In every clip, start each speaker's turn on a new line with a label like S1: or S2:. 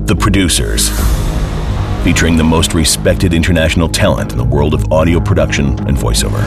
S1: The Producers, featuring the most respected international talent in the world of audio production and voiceover.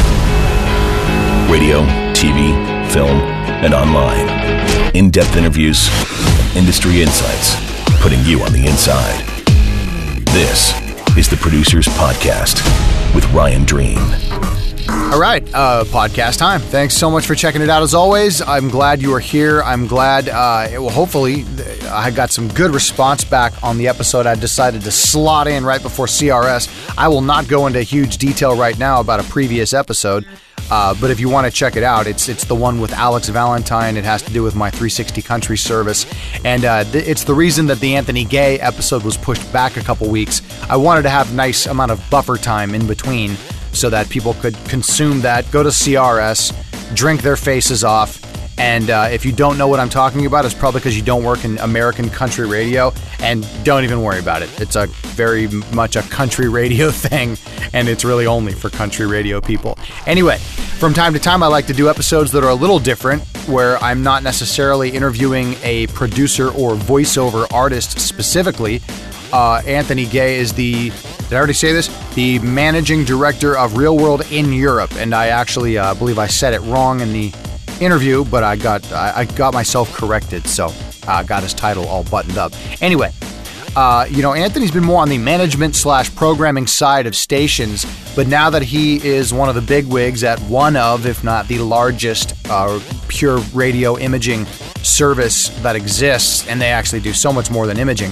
S1: Radio, TV, film, and online. In-depth interviews, industry insights, putting you on the inside. This is The Producers Podcast with Ryan Dreen.
S2: All right, podcast time. Thanks so much for checking it out as always. I'm glad you are here. I'm glad, hopefully, I got some good response back on the episode I decided to slot in right before CRS. I will not go into huge detail right now about a previous episode, but if you want to check it out, it's the one with Alex Valentine. It has to do with my 360 country service, and it's the reason that the Anthony Gay episode was pushed back a couple weeks. I wanted to have a nice amount of buffer time in between so that people could consume that, go to CRS, drink their faces off, and if you don't know what I'm talking about, it's probably because you don't work in American country radio, and don't even worry about it. It's a very much a country radio thing, and it's really only for country radio people. Anyway, from time to time, I like to do episodes that are a little different, where I'm not necessarily interviewing a producer or voiceover artist specifically. Anthony Gay is the, did I already say this? The managing director of Real World in Europe, and I actually believe I said it wrong in the interview, but I got myself corrected, so I got his title all buttoned up. Anyway, Anthony's been more on the management/programming side of stations, but now that he is one of the bigwigs at one of, if not the largest, pure radio imaging service that exists, and they actually do so much more than imaging.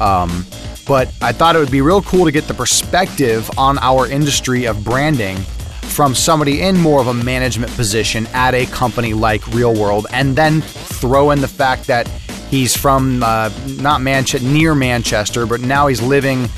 S2: But I thought it would be real cool to get the perspective on our industry of branding from somebody in more of a management position at a company like Real World, and then throw in the fact that he's from near Manchester, but now he's living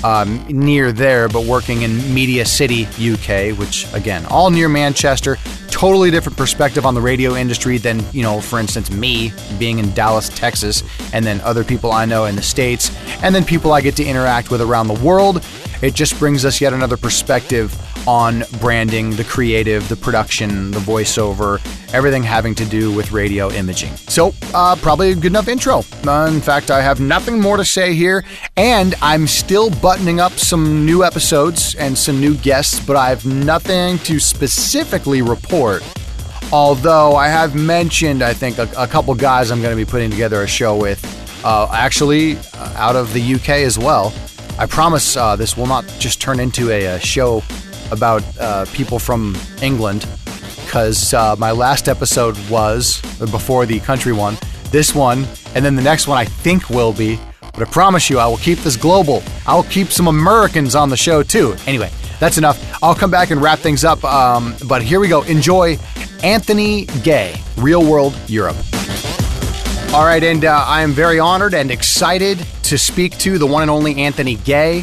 S2: near there, but working in Media City, UK, which, again, all near Manchester. Totally different perspective on the radio industry than, for instance, me being in Dallas, Texas, and then other people I know in the States, and then people I get to interact with around the world. It just brings us yet another perspective on branding, the creative, the production, the voiceover, everything having to do with radio imaging. So, probably a good enough intro. In fact, I have nothing more to say here, and I'm still buttoning up some new episodes and some new guests, but I have nothing to specifically report. Although I have mentioned, I think, a couple guys I'm going to be putting together a show with, actually out of the UK as well. I promise this will not just turn into a show about people from England, because my last episode was, before the country one, this one, and then the next one I think will be, but I promise you I will keep this global. I will keep some Americans on the show too. Anyway, that's enough. I'll come back and wrap things up, but here we go. Enjoy Anthony Gay, Real World Europe. All right, and I am very honored and excited to speak to the one and only Anthony Gay.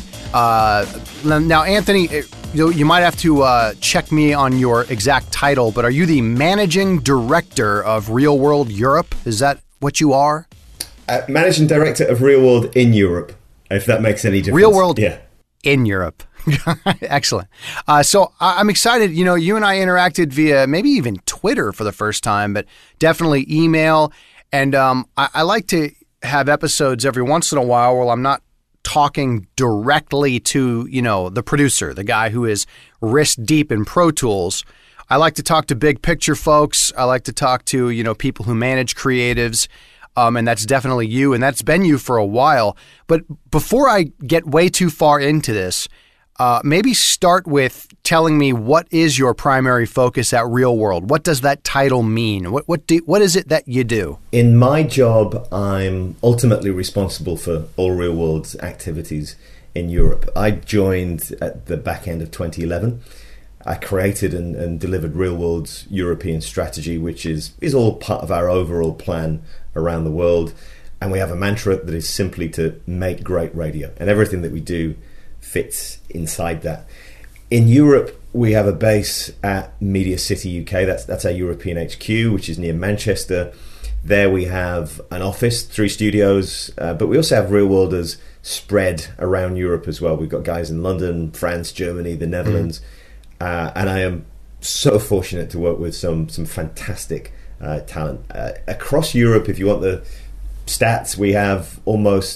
S2: Now, Anthony, you might have to check me on your exact title, but are you the managing director of Real World Europe? Is that what you are?
S3: Managing director of Real World in Europe, if that makes any difference.
S2: Real World
S3: in
S2: Europe. Excellent. So I'm excited. You and I interacted via maybe even Twitter for the first time, but definitely email. And I like to have episodes every once in a while where I'm not talking directly to, the producer, the guy who is wrist deep in Pro Tools. I like to talk to big picture folks. I like to talk to, people who manage creatives. And that's definitely you, and that's been you for a while. But before I get way too far into this, maybe start with telling me what is your primary focus at Real World? What does that title mean? What is it that you do?
S3: In my job, I'm ultimately responsible for all Real World's activities in Europe. I joined at the back end of 2011. I created and delivered Real World's European strategy, which is all part of our overall plan around the world. And we have a mantra that is simply to make great radio. And everything that we do fits inside that. In Europe, we have a base at Media City, UK. That's our European HQ, which is near Manchester. There we have an office, 3 studios, but we also have Real Worlders spread around Europe as well. We've got guys in London, France, Germany, the Netherlands. And I am so fortunate to work with some fantastic talent. Across Europe, if you want the stats, we have almost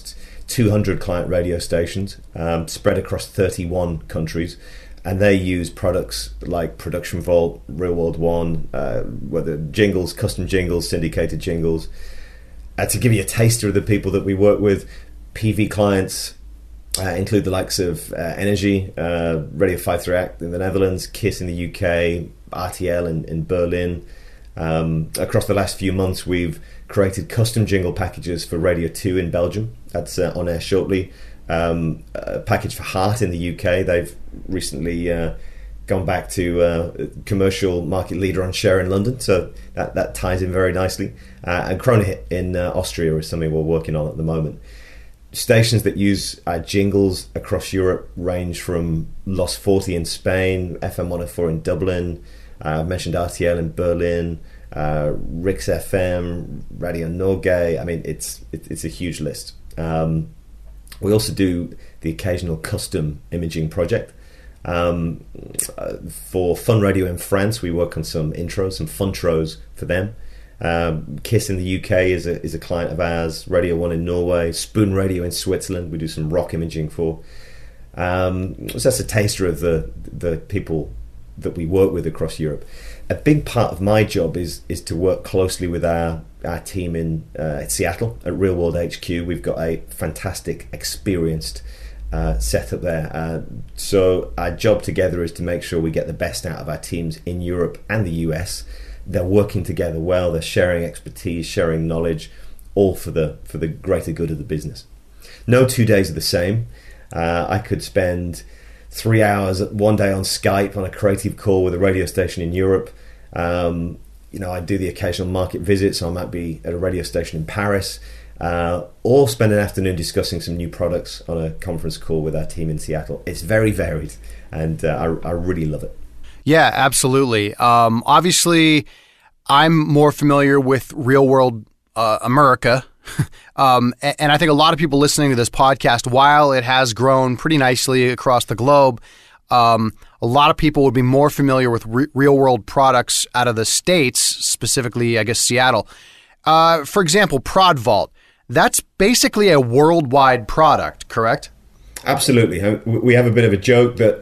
S3: 200 client radio stations spread across 31 countries. And they use products like Production Vault, Real World One, whether jingles, custom jingles, syndicated jingles. To give you a taster of the people that we work with, PV clients include the likes of Energy, Radio 538 in the Netherlands, KISS in the UK, RTL in Berlin. Across the last few months, we've created custom jingle packages for Radio 2 in Belgium. That's on air shortly. A package for Heart in the UK. They've recently gone back to commercial market leader on share in London, so that ties in very nicely. And Kronehit in Austria is something we're working on at the moment. Stations that use jingles across Europe range from Los 40 in Spain, FM 104 in Dublin, I mentioned RTL in Berlin, Rix FM, Radio Norgay. I mean, it's a huge list. We also do the occasional custom imaging project. For Fun Radio in France, we work on some intros, some funtros for them. KISS in the UK is a client of ours. Radio 1 in Norway, Spoon Radio in Switzerland, we do some rock imaging for. So that's a taster of the people that we work with across Europe. A big part of my job is to work closely with our team in Seattle at Real World HQ. We've got a fantastic, experienced setup there. So our job together is to make sure we get the best out of our teams in Europe and the US. They're working together well. They're sharing expertise, sharing knowledge, all for the greater good of the business. No 2 days are the same. I could spend 3 hours one day on Skype on a creative call with a radio station in Europe. I do the occasional market visit, so I might be at a radio station in Paris, or spend an afternoon discussing some new products on a conference call with our team in Seattle. It's very varied, and I really love it.
S2: Yeah, absolutely. Obviously, I'm more familiar with Real World America. And I think a lot of people listening to this podcast, while it has grown pretty nicely across the globe, a lot of people would be more familiar with real world products out of the States, specifically, I guess, Seattle. For example, Prod Vault. That's basically a worldwide product, correct?
S3: Absolutely. We have a bit of a joke that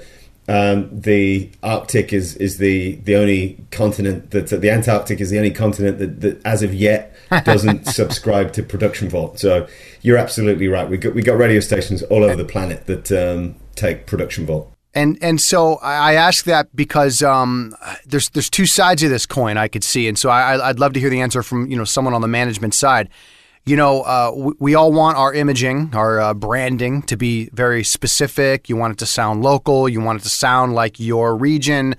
S3: the Arctic is the only continent the Antarctic is the only continent that as of yet doesn't subscribe to Production Vault. So you're absolutely right. We got radio stations all over the planet that take Production Vault.
S2: And so I ask that because there's two sides of this coin I could see, and so I'd love to hear the answer from someone on the management side. We all want our imaging, our branding to be very specific. You want it to sound local. You want it to sound like your region.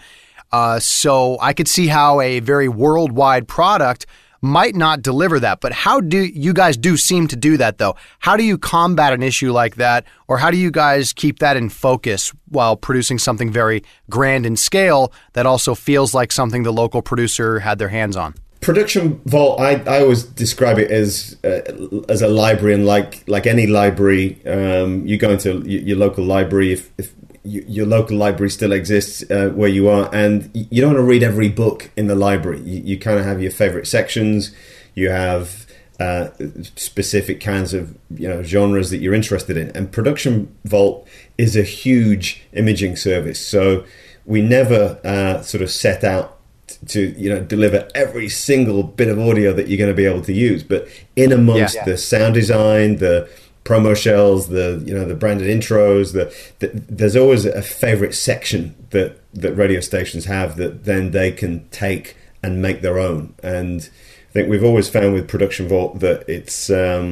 S2: So I could see how a very worldwide product might not deliver that. But how do you guys seem to do that, though? How do you combat an issue like that? Or how do you guys keep that in focus while producing something very grand in scale that also feels like something the local producer had their hands on?
S3: Production Vault, I always describe it as a library, and like any library, you go into your local library if your local library still exists where you are, and you don't want to read every book in the library. You kind of have your favorite sections. You have specific kinds of genres that you're interested in, and Production Vault is a huge imaging service. So we never sort of set out to deliver every single bit of audio that you're going to be able to use, but in amongst the sound design, the promo shells, the branded intros, there's always a favorite section that radio stations have that then they can take and make their own. And I think we've always found with Production Vault that it's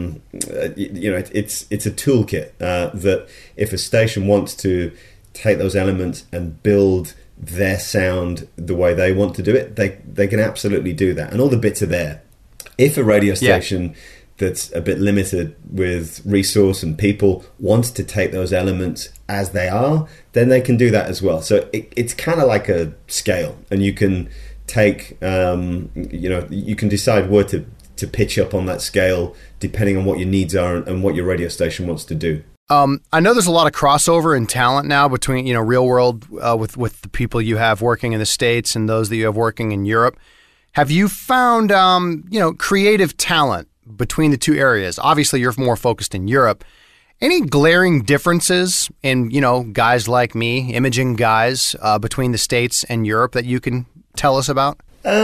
S3: it's a toolkit that if a station wants to take those elements and build their sound the way they want to do it, they can absolutely do that, and all the bits are there. If a radio station that's a bit limited with resource and people wants to take those elements as they are, then they can do that as well. So it's kind of like a scale, and you can take you can decide where to pitch up on that scale depending on what your needs are and what your radio station wants to do.
S2: I know there's a lot of crossover in talent now between Real World with the people you have working in the States and those that you have working in Europe. Have you found creative talent between the two areas? Obviously, you're more focused in Europe. Any glaring differences in, guys like me, imaging guys, between the States and Europe that you can tell us about?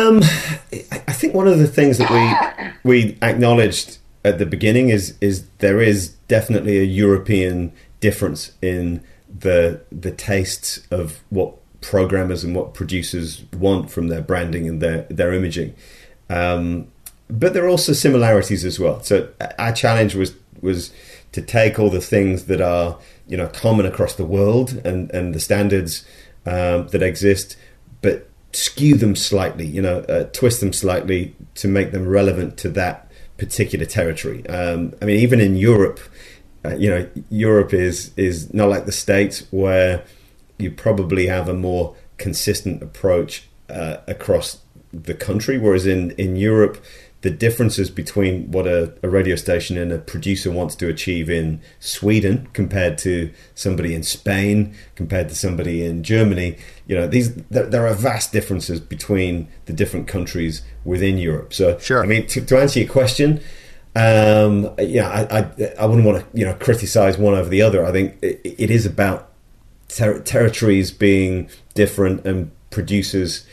S3: I think one of the things that we acknowledged at the beginning is there is definitely a European difference in the tastes of what programmers and what producers want from their branding and their imaging. But there are also similarities as well. So our challenge was to take all the things that are common across the world and the standards that exist, but skew them slightly, twist them slightly to make them relevant to that particular territory. Even in Europe, Europe is not like the States, where you probably have a more consistent approach across the country, whereas in Europe, the differences between what a radio station and a producer wants to achieve in Sweden compared to somebody in Spain, compared to somebody in Germany, there are vast differences between the different countries within Europe. So,
S2: sure.
S3: To answer your question, I wouldn't want to criticize one over the other. I think it is about territories being different and producers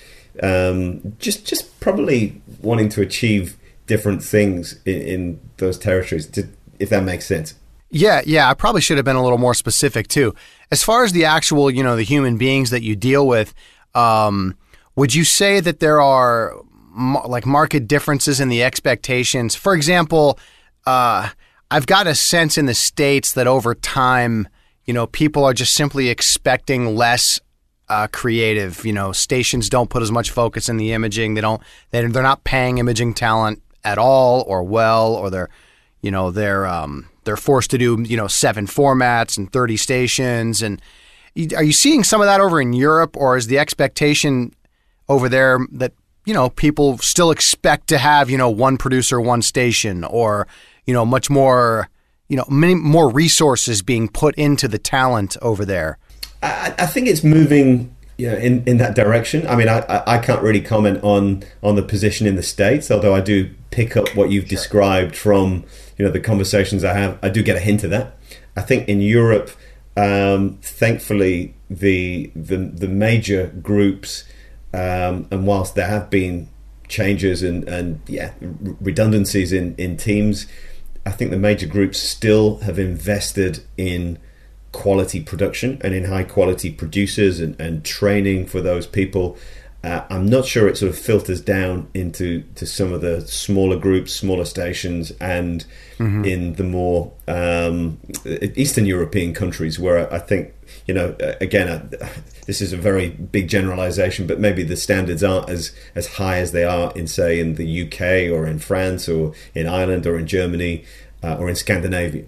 S3: just probably wanting to achieve different things in those territories, if that makes sense.
S2: Yeah. I probably should have been a little more specific too. As far as the actual, the human beings that you deal with, would you say that there are market differences in the expectations? For example, I've got a sense in the States that over time, people are just simply expecting less creative. Stations don't put as much focus in the imaging. They're not paying imaging talent at all or well, or they're forced to do 7 formats and 30 stations. And are you seeing some of that over in Europe, or is the expectation over there that people still expect to have one producer, one station, or much more many more resources being put into the talent over there?
S3: I think it's moving in that direction. I can't really comment on the position in the States, although I do pick up what you've described from the conversations I have. I do get a hint of that. I think in Europe, thankfully, the major groups, and whilst there have been changes and redundancies in teams, I think the major groups still have invested in quality production and in high quality producers and training for those people. I'm not sure it sort of filters down into some of the smaller groups, smaller stations, and in the more Eastern European countries, where I think, again, this is a very big generalization, but maybe the standards aren't as high as they are in the UK or in France or in Ireland or in Germany or in Scandinavia.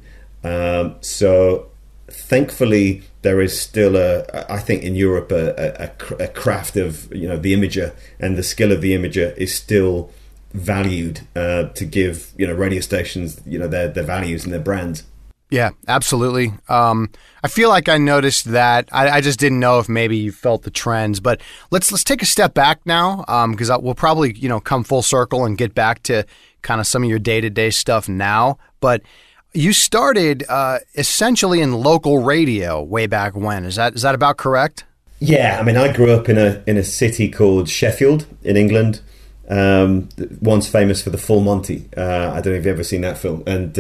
S3: So thankfully, there is still I think in Europe a craft of the imager, and the skill of the imager is still valued to give radio stations their values and their brands.
S2: Yeah, absolutely. I feel like I noticed that. I just didn't know if maybe you felt the trends, but let's take a step back now, because we'll probably come full circle and get back to kind of some of your day-to-day stuff now. But you started essentially in local radio way back when. Is that about correct?
S3: Yeah, I grew up in a city called Sheffield in England, once famous for the Full Monty. I don't know if you've ever seen that film. And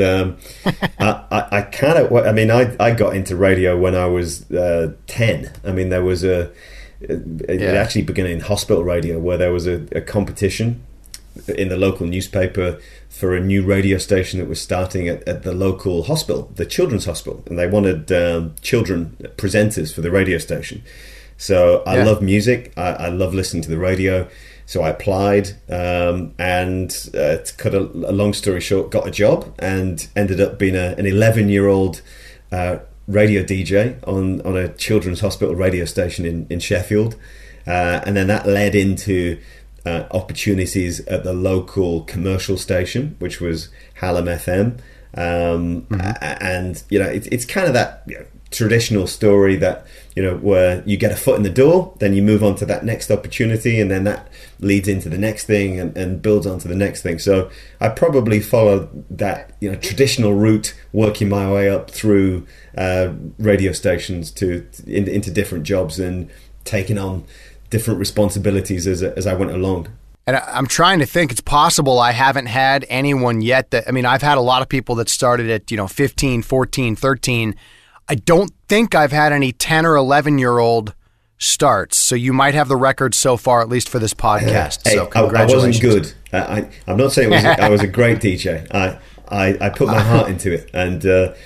S3: I got into radio when I was 10. There was it actually began in hospital radio, where there was a competition in the local newspaper for a new radio station that was starting at the local hospital, the children's hospital, and they wanted children presenters for the radio station. So I love music, I love listening to the radio, so I applied, and to cut a long story short, got a job and ended up being an 11-year-old radio DJ on a children's hospital radio station in Sheffield, and then that led into opportunities at the local commercial station, which was Hallam FM, and it's kind of that traditional story that, where you get a foot in the door, then you move on to that next opportunity, and then that leads into the next thing and builds onto the next thing. So I probably followed that, traditional route, working my way up through radio stations into different jobs and taking on different responsibilities as I went along.
S2: And I'm trying to think, it's possible I haven't had anyone yet I've had a lot of people that started at, 15, 14, 13. I don't think I've had any 10 or 11-year-old starts. So you might have the record so far, at least for this podcast.
S3: Hey,
S2: so congratulations.
S3: I wasn't good. I'm not saying I was a great DJ. I put my heart into it. And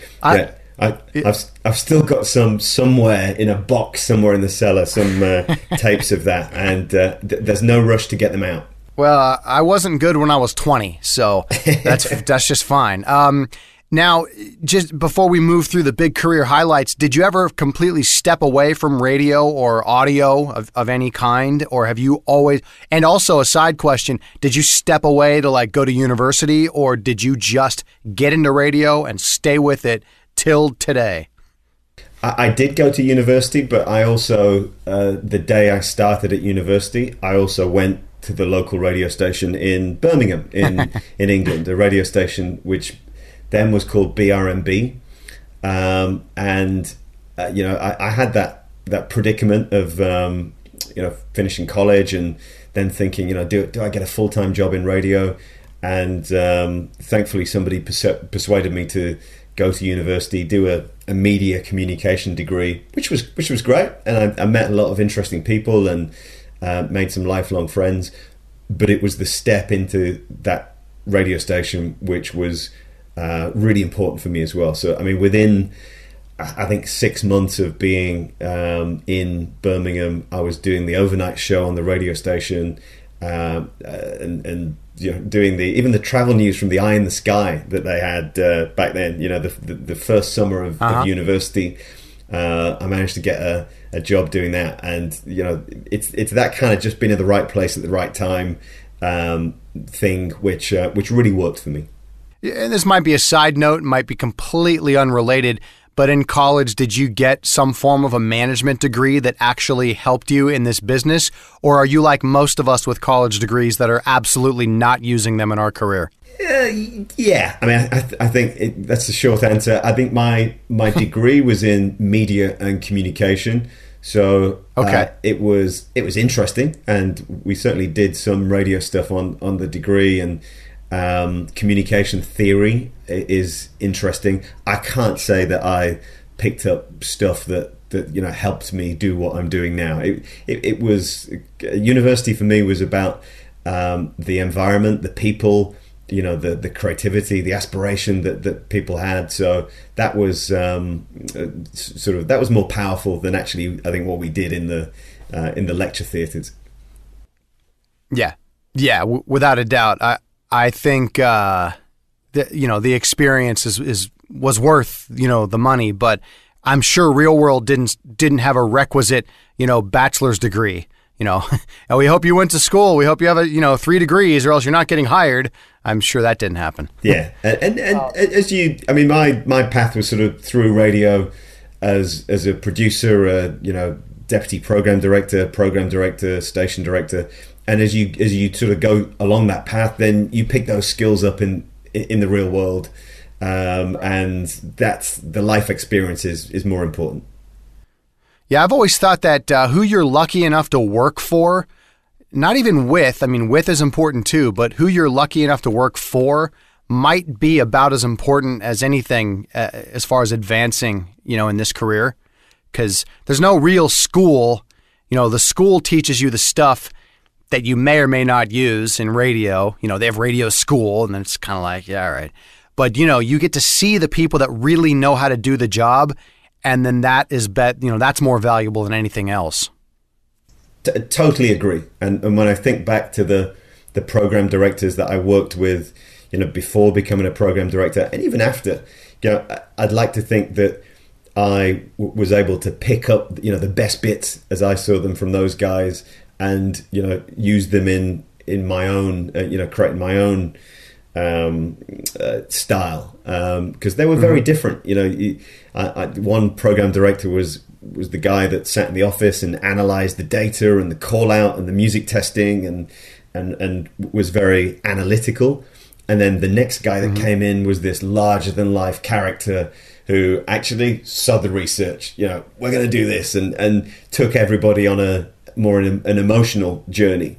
S3: I've still got some somewhere in a box somewhere in the cellar, some tapes of that, and there's no rush to get them out.
S2: Well, I wasn't good when I was 20, so that's just fine. Now, just before we move through the big career highlights, did you ever completely step away from radio or audio of any kind, or have you always? And also a side question: did you step away to go to university, or did you just get into radio and stay with it till today?
S3: I did go to university, but I also, the day I started at university, I also went to the local radio station in Birmingham, in England, a radio station which then was called BRMB. I had that predicament of, finishing college and then thinking, do I get a full-time job in radio? And thankfully somebody persuaded me to go to university, do a media communication degree, which was great, and I met a lot of interesting people and made some lifelong friends. But it was the step into that radio station which was really important for me as well. So within I think 6 months of being in Birmingham, I was doing the overnight show on the radio station, and doing even the travel news from the Eye in the Sky that they had back then. The first summer of university, I managed to get a job doing that, and it's that kind of just being in the right place at the right time thing, which really worked for me.
S2: And this might be a side note, might be completely unrelated, but in college, did you get some form of a management degree that actually helped you in this business? Or are you like most of us with college degrees that are absolutely not using them in our career?
S3: Yeah. I think that's the short answer. I think my degree was in media and communication. So it was interesting. And we certainly did some radio stuff on the degree, and communication theory is interesting. I can't say that I picked up stuff that helped me do what I'm doing now. It was university for me was about the environment, the people, the creativity, the aspiration that people had. So that was that was more powerful than actually I think what we did in the lecture theatres.
S2: Yeah, without a doubt. I think the experience was worth the money, but I'm sure Real World didn't have a requisite bachelor's degree. And we hope you went to school. We hope you have 3 degrees, or else you're not getting hired. I'm sure that didn't happen.
S3: Yeah, and as my path was sort of through radio as a producer, deputy program director, station director. And as you sort of go along that path, then you pick those skills up in the real world, and that's the life experience is more important.
S2: Yeah, I've always thought that who you're lucky enough to work for, not even with, with is important too, but who you're lucky enough to work for might be about as important as anything as far as advancing, in this career, because there's no real school. The school teaches you the stuff that you may or may not use in radio. They have radio school, and then it's kind of like, yeah, all right. But, you get to see the people that really know how to do the job, and then that is that's more valuable than anything else.
S3: Totally agree. And when I think back to the program directors that I worked with, before becoming a program director, and even after, I'd like to think that I was able to pick up, the best bits as I saw them from those guys, and use them in my own creating my own style, because they were very different. You know, one program director was the guy that sat in the office and analyzed the data and the call out and the music testing and was very analytical. And then the next guy that came in was this larger than life character who actually saw the research. You know, we're going to do this, and took everybody on an emotional journey.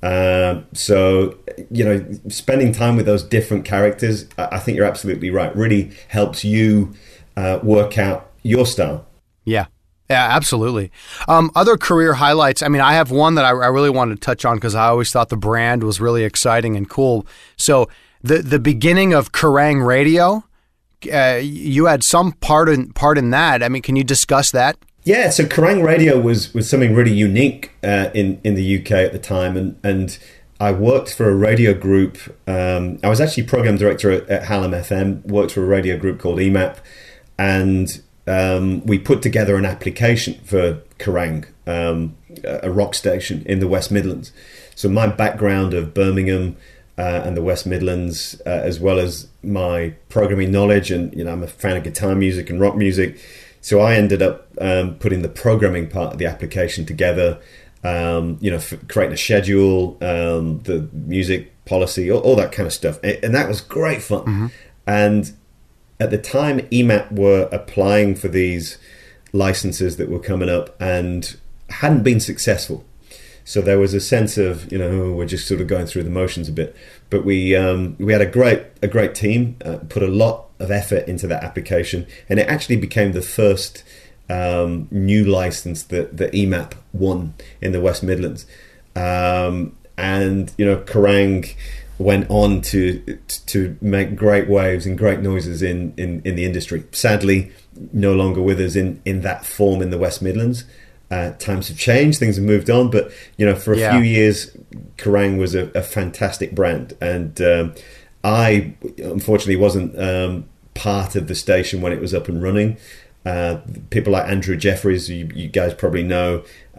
S3: So, you know, spending time with those different characters, I think you're absolutely right, really helps you work out your style.
S2: Yeah. Yeah, absolutely. Other career highlights. I mean, I have one that I really wanted to touch on because I always thought the brand was really exciting and cool. So the beginning of Kerrang Radio, you had some part in that. I mean, can you discuss that?
S3: Yeah, so Kerrang Radio was something really unique in the UK at the time, and I worked for a radio group. I was actually program director at Hallam FM, worked for a radio group called EMAP, and we put together an application for Kerrang, a rock station in the West Midlands. So my background of Birmingham and the West Midlands, as well as my programming knowledge, and you know, I'm a fan of guitar music and rock music. So I ended up putting the programming part of the application together, you know, creating a schedule, the music policy, all that kind of stuff. And that was great fun. And at the time, EMAP were applying for these licenses that were coming up and hadn't been successful. So there was a sense of, you know, we're just sort of going through the motions a bit. But we had a great team, put a lot of effort into that application, and it actually became the first new license that EMAP won in the West Midlands. And you know, Kerrang went on to make great waves and great noises in the industry. Sadly, no longer with us in that form in the West Midlands. Times have changed, things have moved on, but you know, for a few years, Kerrang was a fantastic brand, and I unfortunately wasn't part of the station when it was up and running. People like Andrew Jeffries, you guys probably know,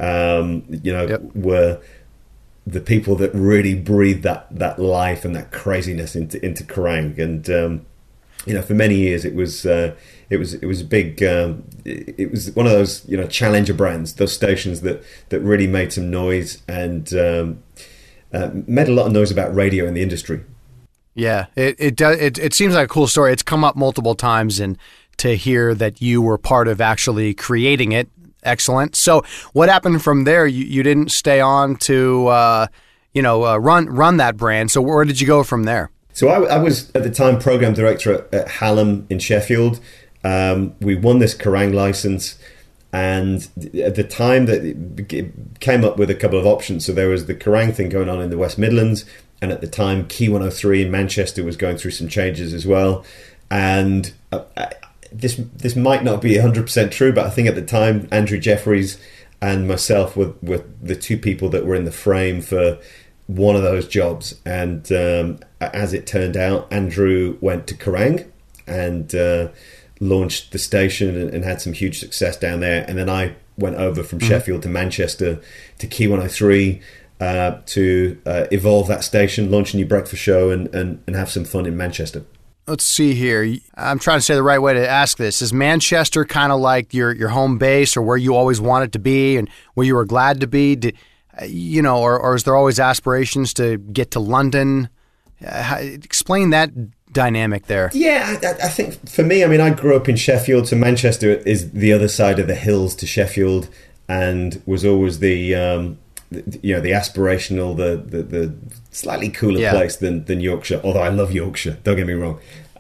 S3: were the people that really breathed that life and that craziness into Kerrang, and you know, for many years it was a big. It was one of those, you know, challenger brands, those stations that really made some noise and made a lot of noise about radio in the industry.
S2: Yeah, it seems like a cool story. It's come up multiple times, and to hear that you were part of actually creating it, excellent. So, what happened from there? You didn't stay on to run that brand. So, where did you go from there?
S3: So I was at the time program director at Hallam in Sheffield. We won this Kerrang license, and at the time that it came up with a couple of options. So there was the Kerrang thing going on in the West Midlands, and at the time Key 103 in Manchester was going through some changes as well. And this might not be 100% true, but I think at the time Andrew Jeffries and myself were the two people that were in the frame for one of those jobs. And as it turned out, Andrew went to Kerrang and launched the station and had some huge success down there. And then I went over from Sheffield to Manchester to Key 103 to evolve that station, launch a new breakfast show, and have some fun in Manchester.
S2: Let's see here. I'm trying to say the right way to ask this. Is Manchester kind of like your home base, or where you always wanted to be and where you were glad to be? Or is there always aspirations to get to London? Explain that dynamic there.
S3: Yeah, I think for me, I mean, I grew up in Sheffield, so Manchester is the other side of the hills to Sheffield, and was always the aspirational, the slightly cooler place than Yorkshire. Although I love Yorkshire, don't get me wrong.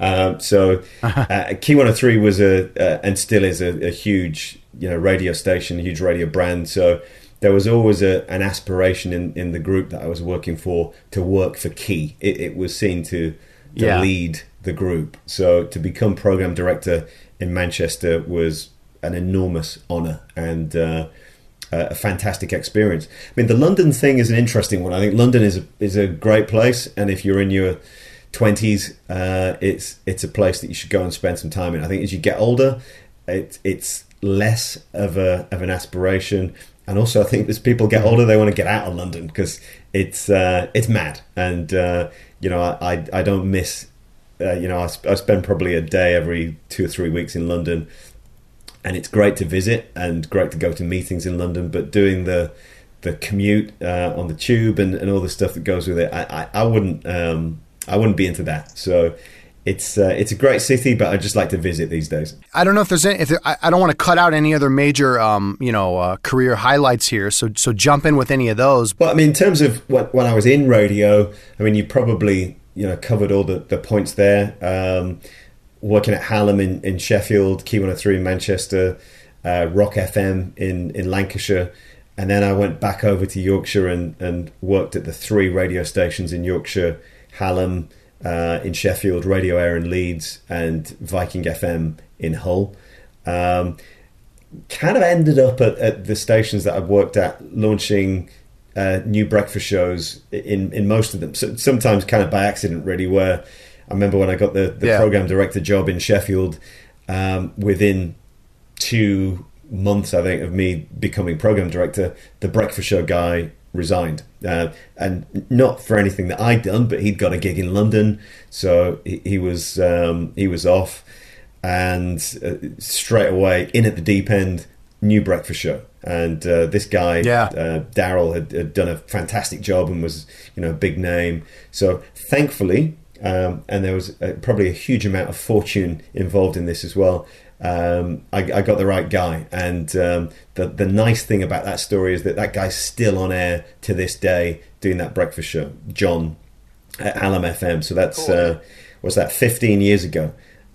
S3: Key 103 was and still is a huge, radio station, a huge radio brand. So there was always an aspiration in the group that I was working for to work for Key. It was seen to lead the group. So to become program director in Manchester was an enormous honour and a fantastic experience. I mean, the London thing is an interesting one. I think London is a great place, and if you're in your 20s, it's a place that you should go and spend some time in. I think as you get older, it's less of an aspiration, And also, I think as people get older, they want to get out of London because it's mad. And I don't miss. I spend probably a day every 2 or 3 weeks in London, and it's great to visit and great to go to meetings in London. But doing the commute on the tube and all the stuff that goes with it, I wouldn't be into that. So it's a great city, but I just like to visit these days.
S2: I don't know if there's any. I don't want to cut out any other major career highlights here. So jump in with any of those.
S3: Well, I mean, in terms of when I was in radio, I mean, you probably covered all the points there. Working at Hallam in Sheffield, Key 103 in Manchester, Rock FM in Lancashire. And then I went back over to Yorkshire and worked at the 3 radio stations in Yorkshire, Hallam, in Sheffield, Radio Air in Leeds, and Viking FM in Hull. Kind of ended up at the stations that I've worked at, launching new breakfast shows in most of them. So sometimes kind of by accident, really, where I remember when I got the program director job in Sheffield, within 2 months, I think, of me becoming program director, the breakfast show guy resigned, and not for anything that I'd done, but he'd got a gig in London, so he was off, and straight away in at the deep end, new breakfast show. And this guy, Daryl, had done a fantastic job and was a big name. So thankfully, and there was probably a huge amount of fortune involved in this as well. I got the right guy, and the nice thing about that story is that guy's still on air to this day doing that breakfast show, John at Hallam FM. So that's what's that, 15 years ago.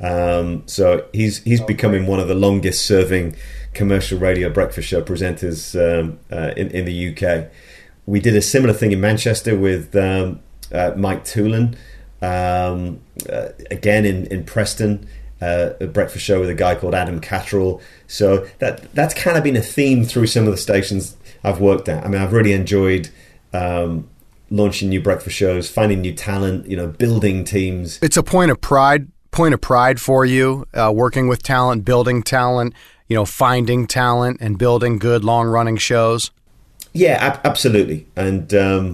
S3: So he's becoming one of the longest serving commercial radio breakfast show presenters in the UK. We did a similar thing in Manchester with Mike Toolan, again in Preston. A breakfast show with a guy called Adam Catterall. So that's kind of been a theme through some of the stations I've worked at. I mean, I've really enjoyed launching new breakfast shows, finding new talent, building teams.
S2: It's a point of pride for you, working with talent, building talent, finding talent and building good long-running shows.
S3: Yeah, absolutely. And,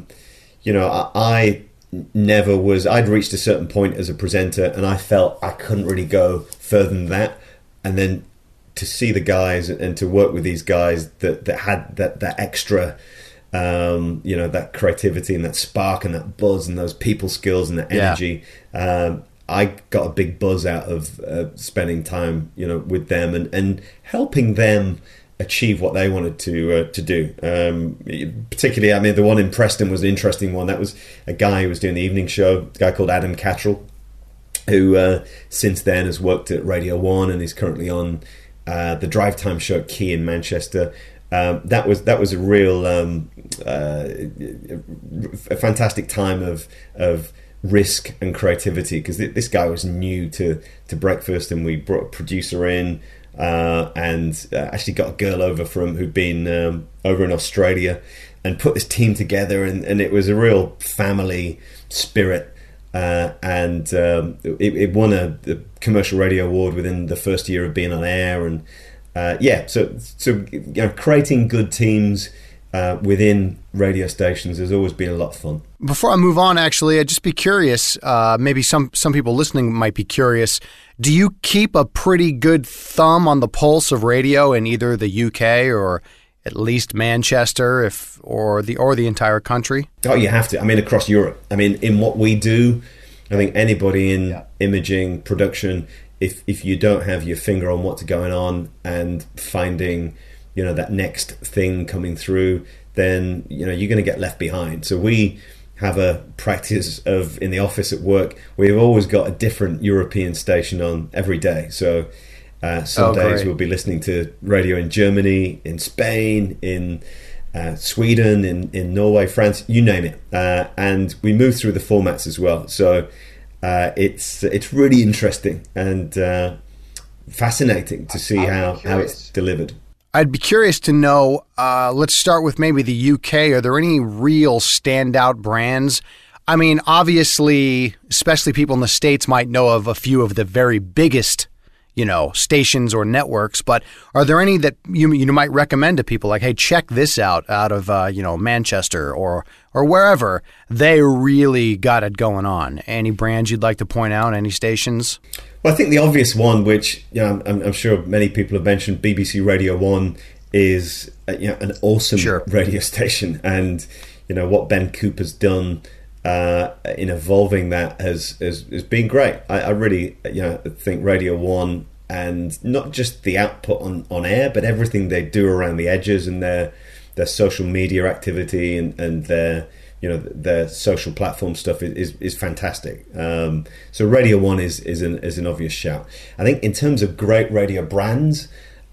S3: I never was. I'd reached a certain point as a presenter, and I felt I couldn't really go further than that. And then to see the guys and to work with these guys that had that extra, that creativity and that spark and that buzz and those people skills and that energy. I got a big buzz out of spending time, with them and helping them achieve what they wanted to do. Particularly, I mean, the one in Preston was an interesting one. That was a guy who was doing the evening show, a guy called Adam Catterall, who since then has worked at Radio 1 and is currently on the drive time show at Key in Manchester. That was a real a fantastic time of risk and creativity, because this guy was new to breakfast, and we brought a producer in. And actually got a girl over who'd been over in Australia, and put this team together, and it was a real family spirit, and it won a commercial radio award within the first year of being on air, and so creating good teams within radio stations has always been a lot of fun.
S2: Before I move on, actually, I'd just be curious, maybe some people listening might be curious, do you keep a pretty good thumb on the pulse of radio in either the UK or at least Manchester, or the entire country?
S3: Oh, you have to. I mean, across Europe. I mean, in what we do, I think anybody in imaging production, if you don't have your finger on what's going on and finding that next thing coming through, then you're going to get left behind. So we have a practice of, in the office at work, we've always got a different European station on every day. So some days we'll be listening to radio in Germany, in Spain, in Sweden, in Norway, France, you name it. And we move through the formats as well. So it's really interesting and fascinating to see how it's delivered.
S2: I'd be curious to know, let's start with maybe the UK. Are there any real standout brands? I mean, obviously, especially people in the States might know of a few of the very biggest, stations or networks, but are there any that you might recommend to people like, hey, check this out of Manchester or wherever? They really got it going on. Any brands you'd like to point out? Any stations?
S3: Well, I think the obvious one, which I'm sure many people have mentioned, BBC Radio 1 is an awesome radio station, and what Ben Cooper's done in evolving that has been great. I really think Radio 1, and not just the output on air, but everything they do around the edges and their social media activity and their social platform stuff is fantastic. So Radio 1 is an obvious shout. I think in terms of great radio brands,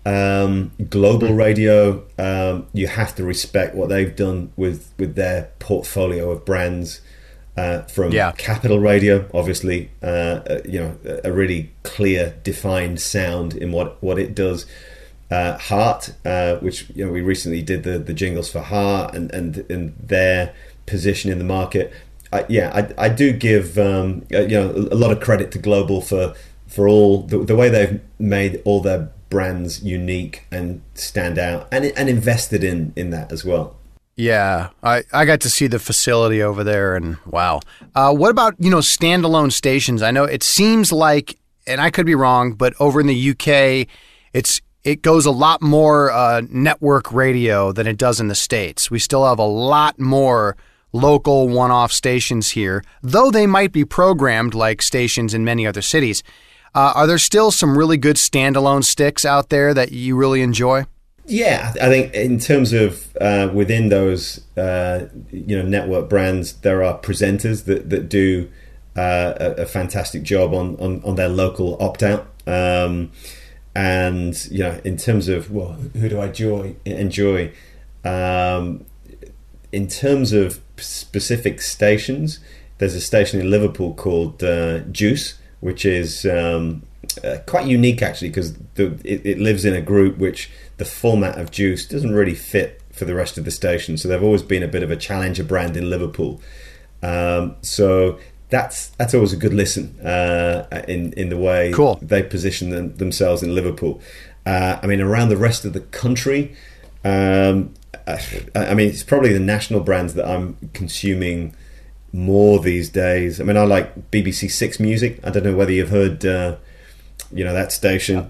S3: Global Radio, you have to respect what they've done with their portfolio of brands. From Capital Radio, obviously, a really clear, defined sound in what it does. Heart, which we recently did the jingles for Heart and their position in the market. I do give a lot of credit to Global for all the way they've made all their brands unique and stand out, and invested in that as well.
S2: Yeah, I got to see the facility over there, and wow. What about, standalone stations? I know it seems like, and I could be wrong, but over in the UK, it goes a lot more network radio than it does in the States. We still have a lot more local one-off stations here, though they might be programmed like stations in many other cities. Are there still some really good standalone sticks out there that you really enjoy?
S3: Yeah, I think in terms of within those network brands, there are presenters that do a fantastic job on their local opt-out. And in terms of who do I enjoy? In terms of specific stations, there's a station in Liverpool called Juice, which is quite unique actually, because it lives in a group which the format of Juice doesn't really fit for the rest of the station. So they've always been a bit of a challenger brand in Liverpool. So that's always a good listen in the way they position themselves in Liverpool. Around the rest of the country, it's probably the national brands that I'm consuming more these days. I like BBC Six Music. I don't know whether you've heard that station.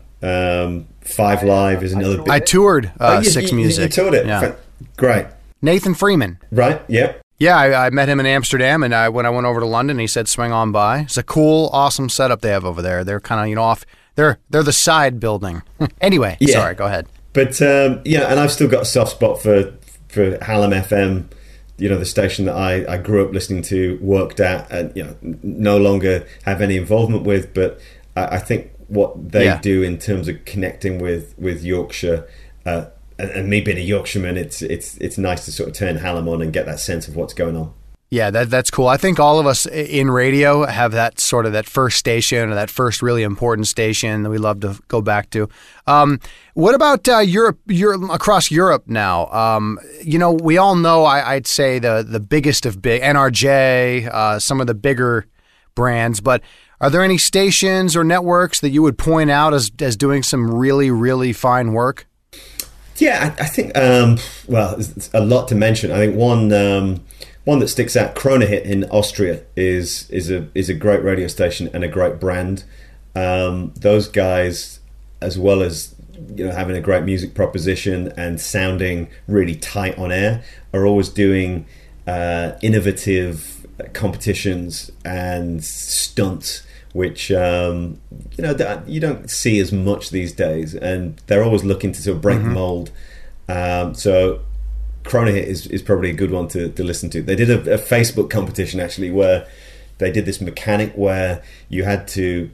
S3: 5 Live is another big...
S2: I toured Six Music.
S3: You toured it?
S2: Yeah.
S3: Great.
S2: Nathan Freeman.
S3: Right, yep.
S2: Yeah, I met him in Amsterdam, and when I went over to London, he said swing on by. It's a cool, awesome setup they have over there. They're kind of, off... They're the side building. Anyway, sorry, go ahead.
S3: But, and I've still got a soft spot for Hallam FM, the station that I grew up listening to, worked at, and, no longer have any involvement with, but I think what they do in terms of connecting with Yorkshire, and me being a Yorkshireman, it's nice to sort of turn Hallam on and get that sense of what's going on.
S2: Yeah, that's cool. I think all of us in radio have that sort of that first station or that first really important station that we love to go back to. What about Europe? Across Europe now. We all know. I'd say the biggest of big NRJ, some of the bigger brands, but are there any stations or networks that you would point out as doing some really, really fine work?
S3: Yeah, I think, it's a lot to mention. I think one that sticks out, Kronehit in Austria, is a great radio station and a great brand. Those guys, as well as having a great music proposition and sounding really tight on air, are always doing innovative competitions and stunts, which you don't see as much these days, and they're always looking to sort of break the mold. So Kronehit is probably a good one to listen to. They did a Facebook competition actually, where they did this mechanic where you had to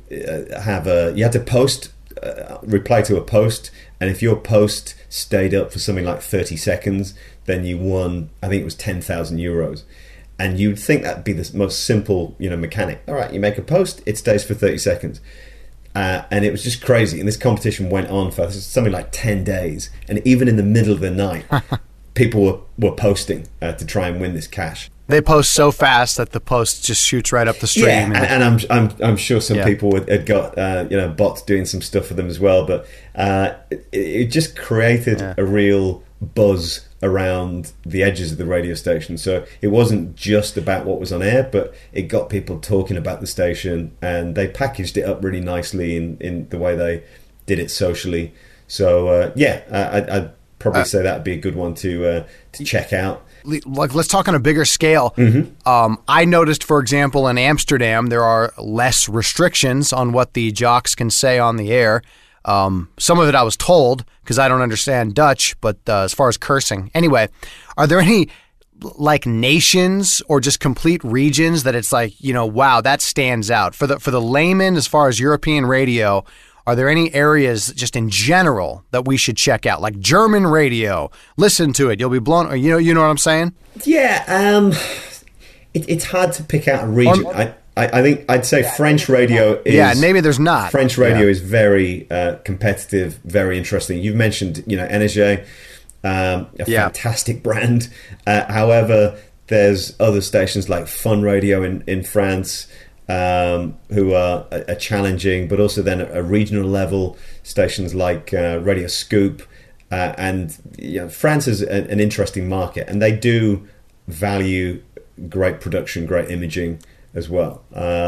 S3: post, reply to a post, and if your post stayed up for something like 30 seconds, then you won, I think it was €10,000. And you'd think that'd be the most simple, mechanic. All right, you make a post, it stays for 30 seconds. And it was just crazy. And this competition went on for something like 10 days. And even in the middle of the night, people were posting to try and win this cash.
S2: They post so fast that the post just shoots right up the stream.
S3: Yeah, and I'm sure some people had got bots doing some stuff for them as well. But it just created a real buzz around the edges of the radio station. So it wasn't just about what was on air, but it got people talking about the station, and they packaged it up really nicely in the way they did it socially. So I'd probably say that'd be a good one to check out.
S2: Like, let's talk on a bigger scale. I noticed, for example, in Amsterdam, there are less restrictions on what the jocks can say on the air. Some of it I was told because I don't understand Dutch, but as far as cursing. Anyway, are there any like nations or just complete regions that it's like, wow, that stands out? For the layman, as far as European radio, are there any areas just in general that we should check out? Like German radio, listen to it. You'll be blown. You know what I'm saying?
S3: Yeah. It's hard to pick out a region. I think I'd say French radio is...
S2: Yeah, maybe there's not.
S3: French radio is very competitive, very interesting. You've mentioned, Energy, a fantastic brand. However, there's other stations like Fun Radio in France, who are challenging, but also then at a regional level, stations like Radio Scoop. And France is an interesting market, and they do value great production, great imaging as well.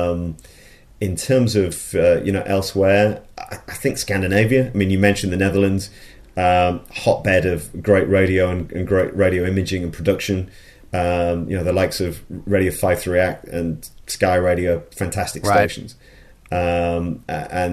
S3: In terms of elsewhere, I think Scandinavia. I mean, you mentioned the Netherlands, hotbed of great radio and great radio imaging and production. The likes of Radio 538 and Sky Radio, fantastic stations. And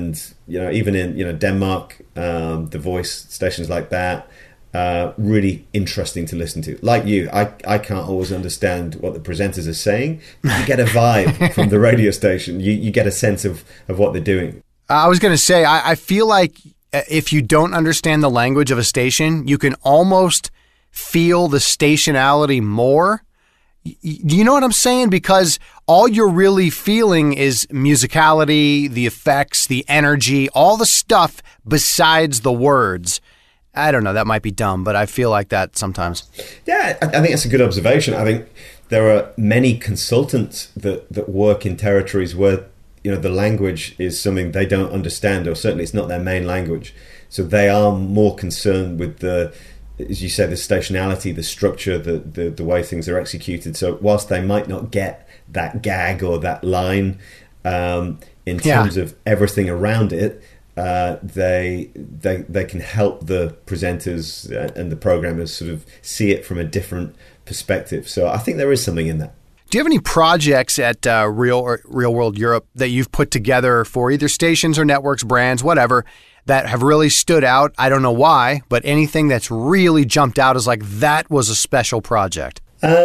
S3: even in Denmark, The Voice, stations like that. Really interesting to listen to. Like you, I can't always understand what the presenters are saying. You get a vibe from the radio station. You get a sense of what they're doing.
S2: I was going to say, I feel like if you don't understand the language of a station, you can almost feel the stationality more. Do you know what I'm saying? Because all you're really feeling is musicality, the effects, the energy, all the stuff besides the words. I don't know, that might be dumb, but I feel like that sometimes.
S3: Yeah, I think that's a good observation. I think there are many consultants that work in territories where the language is something they don't understand, or certainly it's not their main language. So they are more concerned with the, as you say, the stationality, the structure, the way things are executed. So whilst they might not get that gag or that line in terms of everything around it, they can help the presenters and the programmers sort of see it from a different perspective. So I think there is something in that.
S2: Do you have any projects at Real World Europe that you've put together for either stations or networks, brands, whatever, that have really stood out? I don't know why, but anything that's really jumped out as like, that was a special project.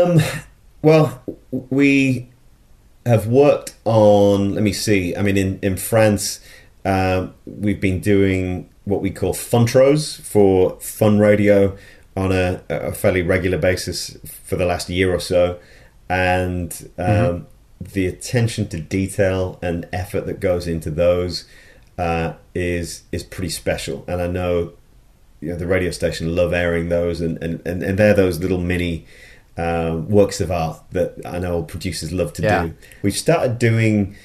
S3: Well, we have worked on, let me see, I mean, in France, we've been doing what we call Funtros for Fun Radio on a fairly regular basis for the last year or so. And the attention to detail and effort that goes into those is pretty special. And I know the radio station love airing those, and they're those little mini works of art that I know producers love to do. We've started doing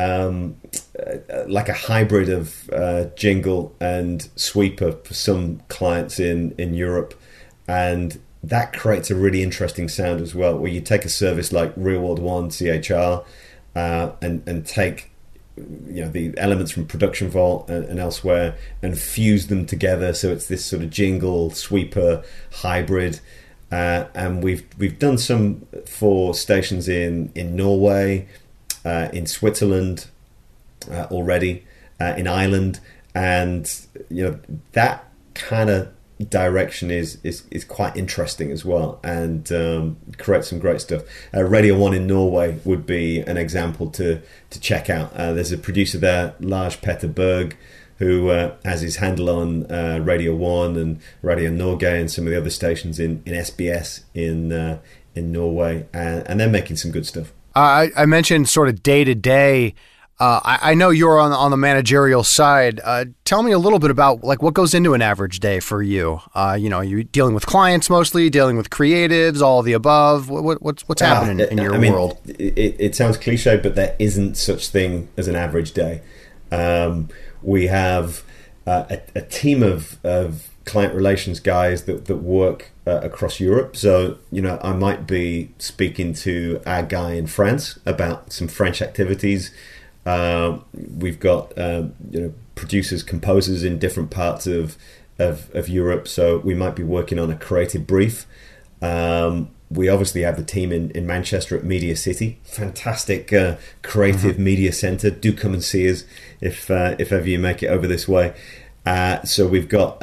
S3: like a hybrid of jingle and sweeper for some clients in Europe, and that creates a really interesting sound as well, where you take a service like Real World One CHR and take the elements from Production Vault and elsewhere and fuse them together, so it's this sort of jingle sweeper hybrid. And we've done some for stations in Norway, in Switzerland already, in Ireland, and that kind of direction is quite interesting as well, and creates some great stuff. Radio 1 in Norway would be an example to check out. There's a producer there, Lars Petter Berg, who has his handle on Radio 1 and Radio Norge and some of the other stations in SBS in Norway, and they're making some good stuff.
S2: I mentioned sort of day-to-day. I know you're on the managerial side. Tell me a little bit about like what goes into an average day for you. You dealing with clients mostly, dealing with creatives, all of the above. What's happening in your world?
S3: It sounds cliche, but there isn't such thing as an average day. We have a team of client relations guys that work across Europe. So, I might be speaking to our guy in France about some French activities. We've got producers, composers in different parts of Europe, so we might be working on a creative brief. We obviously have the team in Manchester at Media City, fantastic creative media centre. Do come and see us if ever you make it over this way. So we've got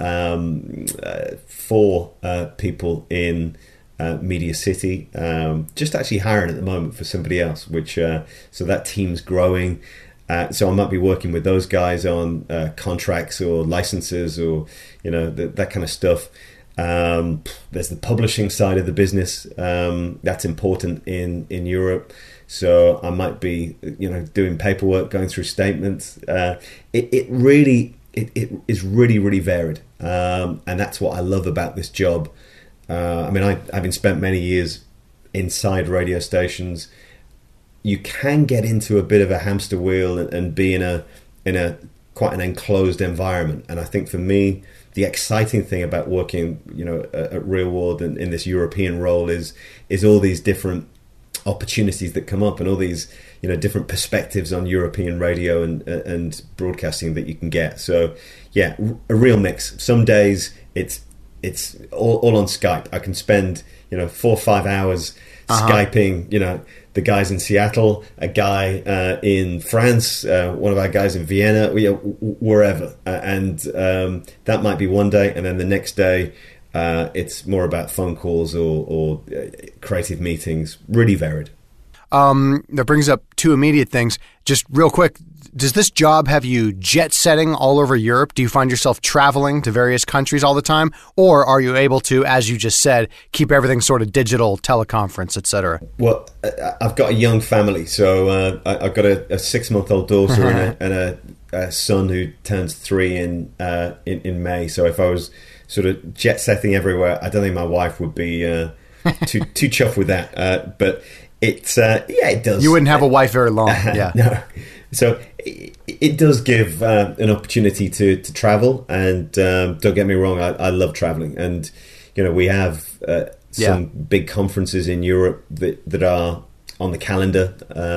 S3: 4 people in Media City, just actually hiring at the moment for somebody else, which so that team's growing. So I might be working with those guys on contracts or licenses or that kind of stuff. There's the publishing side of the business that's important in Europe. So I might be doing paperwork, going through statements. It is really, really varied, and that's what I love about this job. Having spent many years inside radio stations, you can get into a bit of a hamster wheel and be in a quite an enclosed environment. And I think for me, the exciting thing about working, at Real World and in this European role is all these different opportunities that come up and all these different perspectives on European radio and broadcasting that you can get. So yeah, a real mix. Some days it's all on Skype. I can spend 4 or 5 hours Skyping the guys in Seattle, a guy in France, one of our guys in Vienna, wherever, and that might be one day, and then the next day it's more about phone calls or creative meetings. Really varied.
S2: That brings up 2 immediate things. Just real quick, does this job have you jet setting all over Europe? Do you find yourself traveling to various countries all the time? Or are you able to, as you just said, keep everything sort of digital, teleconference, et cetera?
S3: Well, I've got a young family, so I've got a 6-month-old daughter and a son who turns 3 in May. So if I was sort of jet setting everywhere, I don't think my wife would be too chuffed with that. But it does.
S2: You wouldn't have a wife very long. Yeah.
S3: No. So it does give an opportunity to travel, and don't get me wrong, I love traveling, and we have some big conferences in Europe that are on the calendar.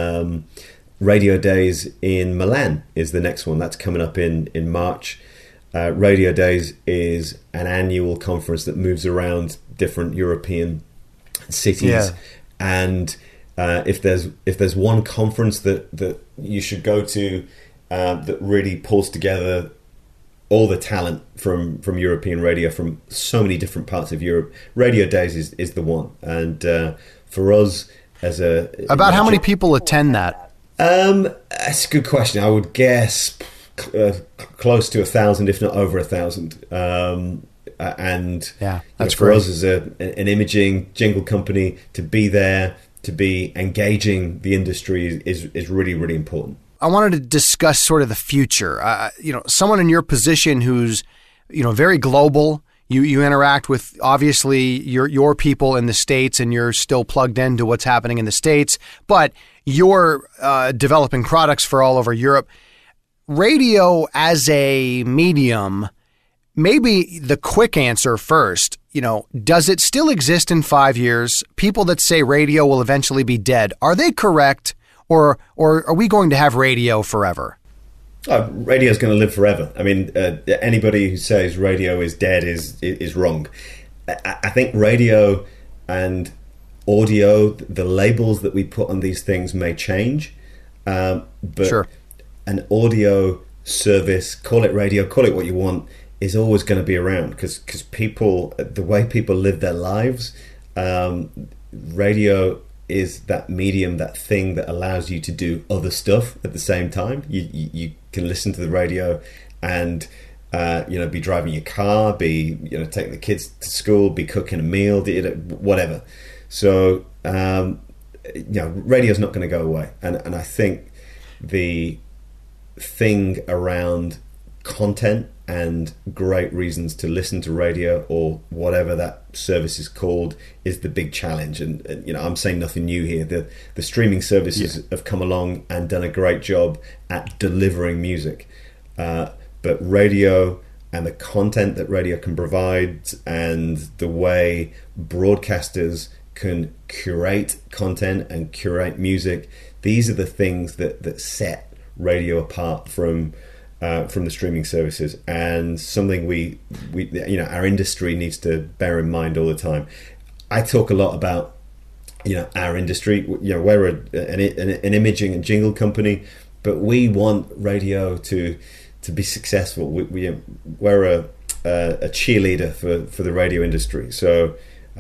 S3: Radio Days in Milan is the next one. That's coming up in March. Radio Days is an annual conference that moves around different European cities, and if there's one conference that you should go to that really pulls together all the talent from European radio from so many different parts of Europe, Radio Days is the one. And for us as
S2: about how many people attend that?
S3: That's a good question. I would guess close to 1,000, if not over 1,000. And
S2: that's
S3: for
S2: great.
S3: us as an imaging jingle company, to be there, to be engaging the industry is really, really important.
S2: I wanted to discuss sort of the future. Someone in your position who's, very global. You interact with obviously your people in the States, and you're still plugged into what's happening in the States, but you're developing products for all over Europe. Radio as a medium, maybe the quick answer first, does it still exist in 5 years? People that say radio will eventually be dead, are they correct? Or are we going to have radio forever?
S3: Radio is going to live forever. I mean, anybody who says radio is dead is wrong. I think radio and audio, the labels that we put on these things may change, but
S2: sure.
S3: An audio service, call it radio, call it what you want, is always going to be around because people, the way people live their lives, radio is that medium, that thing that allows you to do other stuff at the same time. You can listen to the radio and be driving your car, be taking the kids to school, be cooking a meal, whatever. So radio's not going to go away, and I think the thing around content and great reasons to listen to radio or whatever that service is called is the big challenge. And I'm saying nothing new here. The streaming services have come along and done a great job at delivering music, but radio and the content that radio can provide and the way broadcasters can curate content and curate music, these are the things that set radio apart from the streaming services, and something we our industry needs to bear in mind all the time. I talk a lot about our industry. We're an imaging and jingle company, but we want radio to be successful. We're a cheerleader for the radio industry, so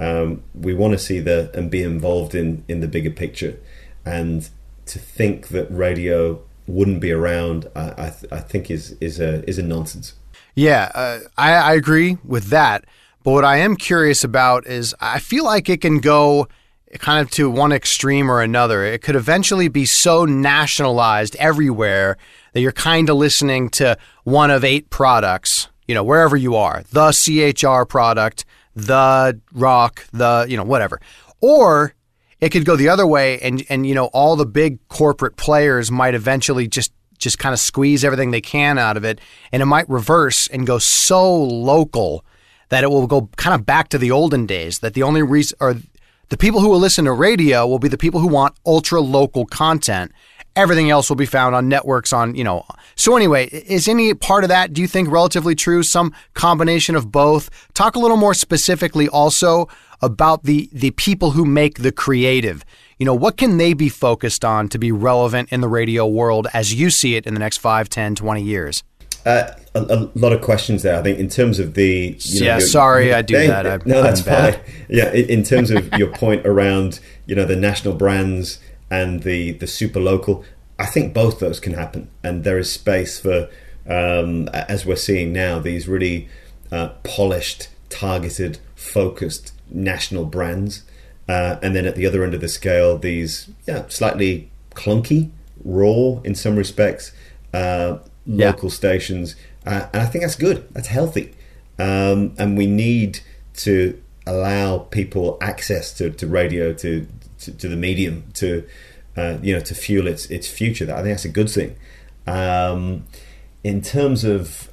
S3: we want to see and be involved in the bigger picture. And to think that radio wouldn't be around, I think is a nonsense.
S2: Yeah, I agree with that. But what I am curious about is I feel like it can go kind of to one extreme or another. It could eventually be so nationalized everywhere that you're kind of listening to one of 8 products, wherever you are. The CHR product, the rock, the, whatever. Or it could go the other way, and all the big corporate players might eventually just kind of squeeze everything they can out of it, and it might reverse and go so local that it will go kind of back to the olden days, that the only reason, or the people who will listen to radio will be the people who want ultra local content. Everything else will be found on networks So anyway, is any part of that, do you think, relatively true? Some combination of both? Talk a little more specifically also about the people who make the creative. What can they be focused on to be relevant in the radio world as you see it in the next 5, 10, 20 years?
S3: A lot of questions there. I think in terms of the...
S2: sorry, I do that.
S3: No, that's fine. Yeah, in terms of your point around, the national brands and the super local, I think both those can happen. And there is space for, as we're seeing now, these really polished, targeted, focused national brands. And then at the other end of the scale, these slightly clunky, raw in some respects, local stations. And I think that's good. That's healthy. And we need to allow people access to radio, to the medium, to fuel its future. I think that's a good thing. In terms of,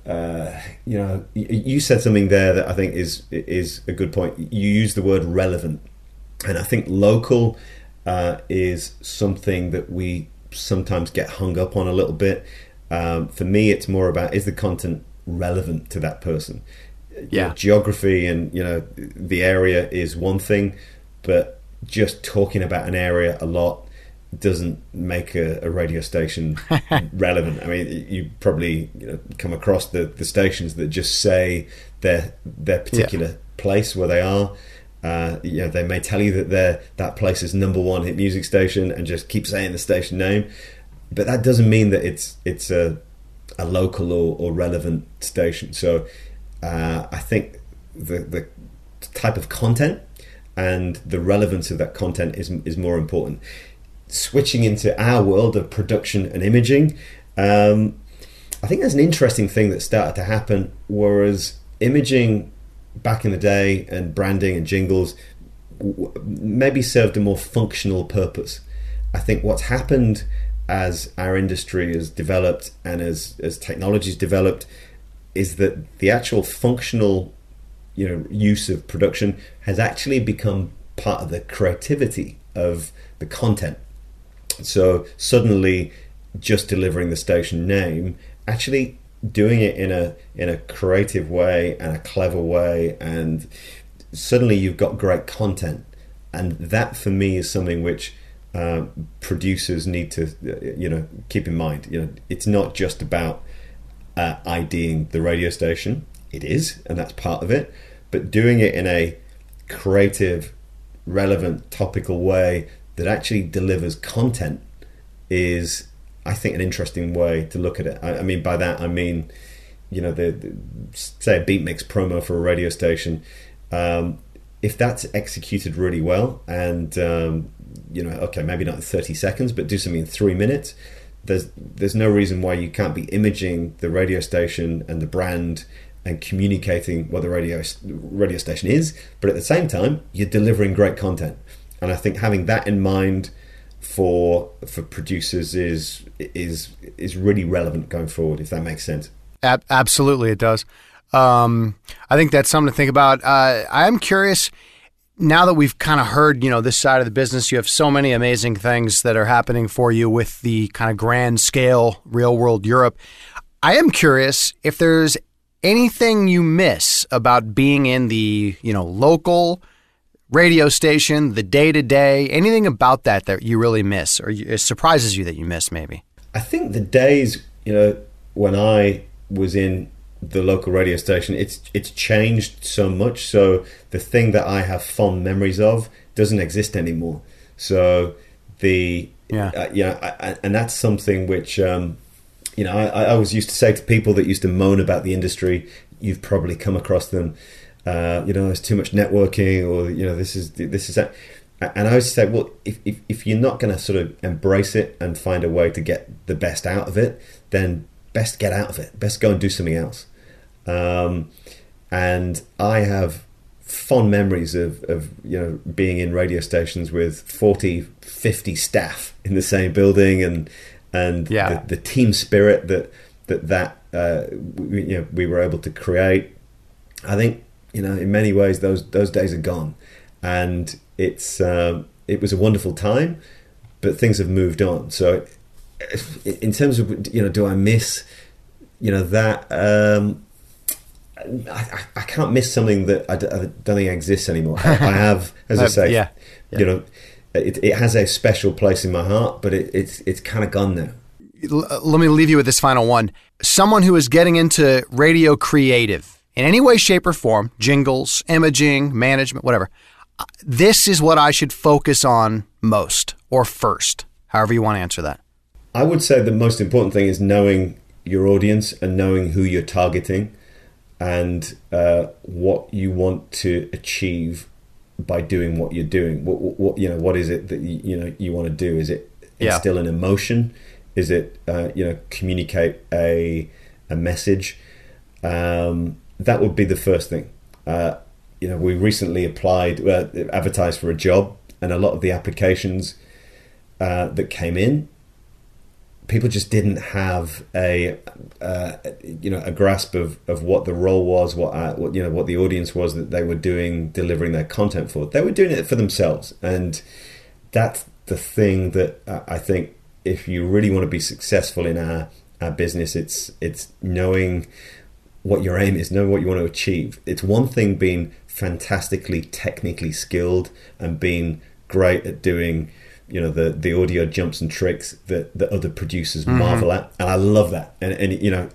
S3: you said something there that I think is a good point. You used the word relevant. And I think local is something that we sometimes get hung up on a little bit. For me, it's more about, is the content relevant to that person?
S2: Yeah.
S3: Geography and, the area is one thing, but just talking about an area a lot doesn't make a radio station relevant. I mean, you probably come across the stations that just say their particular place where they are. They may tell you that that place is number 1 hit music station and just keep saying the station name, but that doesn't mean that it's a local or relevant station. So I think the type of content and the relevance of that content is more important. Switching into our world of production and imaging, I think there's an interesting thing that started to happen, whereas imaging back in the day and branding and jingles maybe served a more functional purpose. I think what's happened as our industry has developed and as technology's developed is that the actual functional use of production has actually become part of the creativity of the content. So suddenly just delivering the station name, actually doing it in a creative way and a clever way, and suddenly you've got great content. And that for me is something which producers need to keep in mind. It's not just about IDing the radio station. It is, and that's part of it, but doing it in a creative, relevant, topical way that actually delivers content is, I think, an interesting way to look at it. I mean, by that I mean, say a beat mix promo for a radio station. If that's executed really well, and okay, maybe not in 30 seconds, but do something in 3 minutes, there's no reason why you can't be imaging the radio station and the brand and communicating what the radio station is, but at the same time you're delivering great content. And I think having that in mind for producers is really relevant going forward, if that makes sense.
S2: Absolutely, it does. I think that's something to think about. I'm curious, now that we've kind of heard, this side of the business, you have so many amazing things that are happening for you with the kind of grand scale real world Europe. I am curious if there's anything you miss about being in the, local radio station, the day-to-day, anything about that you really miss, or it surprises you that you miss maybe?
S3: I think the days, when I was in the local radio station, it's changed so much. So the thing that I have fond memories of doesn't exist anymore. So and that's something which, I always used to say to people that used to moan about the industry, you've probably come across them, there's too much networking, or, this is that. And I always say, well, if you're not going to sort of embrace it and find a way to get the best out of it, then best get out of it. Best go and do something else. And I have fond memories of being in radio stations with 40, 50 staff in the same building, and the team spirit that we were able to create. I think in many ways those days are gone, and it was a wonderful time, but things have moved on. So in terms of do I miss that? I can't miss something that I don't think exists anymore. I have, as I say, it has a special place in my heart, but it's kind of gone now.
S2: Let me leave you with this final one. Someone who is getting into radio creative in any way, shape, or form, jingles, imaging, management, whatever, this is what I should focus on most or first, however you want to answer that.
S3: I would say the most important thing is knowing your audience and knowing who you're targeting, and what you want to achieve by doing what you're doing. What is it that you want to do? Is it instill an emotion? Is it communicate a message? That would be the first thing. We recently advertised for a job, and a lot of the applications that came in, people just didn't have a grasp of what the role was, what the audience was that they were delivering their content for. They were doing it for themselves, and that's the thing that I think, if you really want to be successful in our business, it's knowing what your aim is, knowing what you want to achieve. It's one thing being fantastically technically skilled and being great at doing the audio jumps and tricks that other producers marvel at, and I love that. And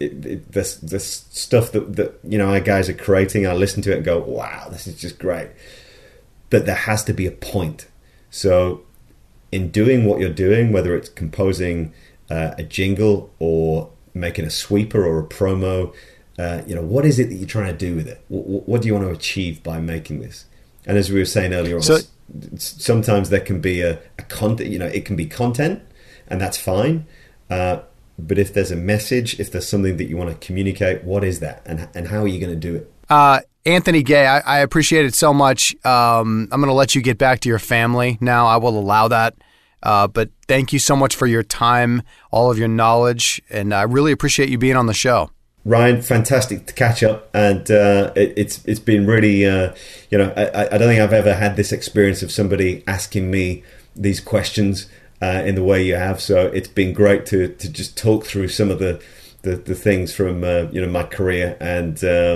S3: this stuff that our guys are creating, I listen to it and go, wow, this is just great. But there has to be a point. So in doing what you're doing, whether it's composing a jingle or making a sweeper or a promo, what is it that you're trying to do with it? What do you want to achieve by making this? And as we were saying earlier on, sometimes there can be a content, it can be content, and that's fine. But if there's a message, if there's something that you want to communicate, what is that? And how are you going to do it?
S2: Anthony Gay, I appreciate it so much. I'm going to let you get back to your family now. I will allow that. But thank you so much for your time, all of your knowledge, and I really appreciate you being on the show.
S3: Ryan, fantastic to catch up, and it's been really, I don't think I've ever had this experience of somebody asking me these questions in the way you have. So it's been great to just talk through some of the things from my career, and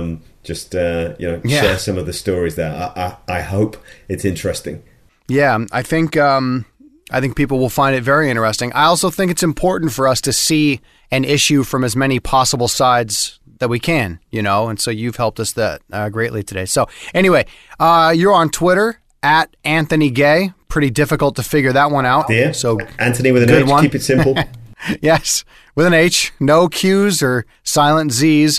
S3: share some of the stories there. I hope it's interesting. Yeah,
S2: I think people will find it very interesting. I also think it's important for us to see an issue from as many possible sides that we can, and so you've helped us that greatly today. So anyway, you're on Twitter at Anthony Gay. Pretty difficult to figure that one out.
S3: Yeah.
S2: So
S3: Anthony with an H, one. Keep it simple.
S2: Yes, with an H, no Q's or silent Z's.